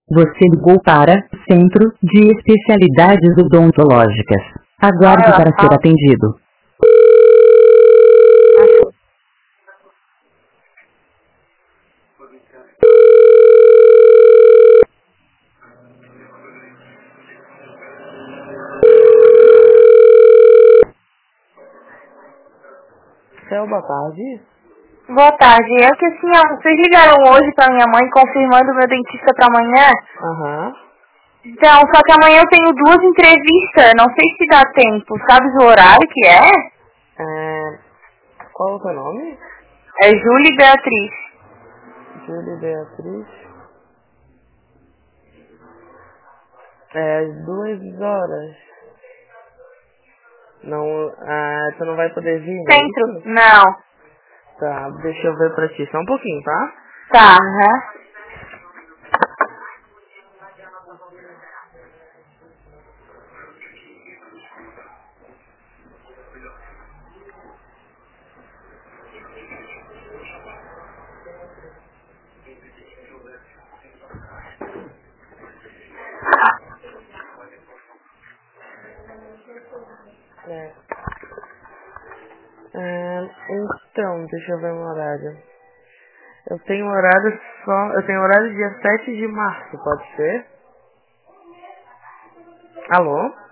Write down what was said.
Você ligou para o Centro de Especialidades Odontológicas. Aguarde para ser atendido. Céu, boa tarde. Boa tarde. É que assim, vocês ligaram hoje pra minha mãe confirmando o meu dentista pra amanhã? Aham. Então, só que amanhã eu tenho 2 entrevistas, não sei se dá tempo. Sabes o horário que é? Qual é o seu nome? É Júlia Beatriz. Júlia Beatriz. Às 2 horas. Não, tu não vai poder vir, não é Centro? isso? Não. Tá, deixa eu ver pra ti, só um pouquinho, tá? Tá, aham. Então, deixa eu ver o horário. Eu tenho horário dia 7 de março, pode ser? Alô?